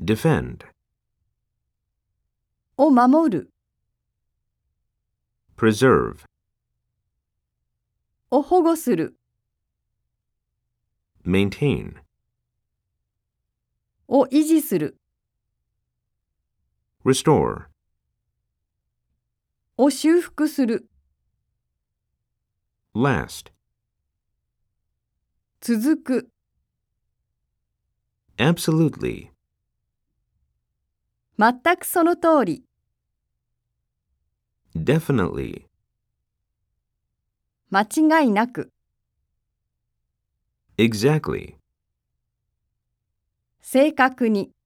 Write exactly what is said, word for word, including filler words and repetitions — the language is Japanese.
defend, を守る、 preserve, を保護する、 maintain, を維持する、 restore, を修復する、 last, 続く、 absolutely, 全くその通り、 definitely, 間違いなく、 exactly. 正確に。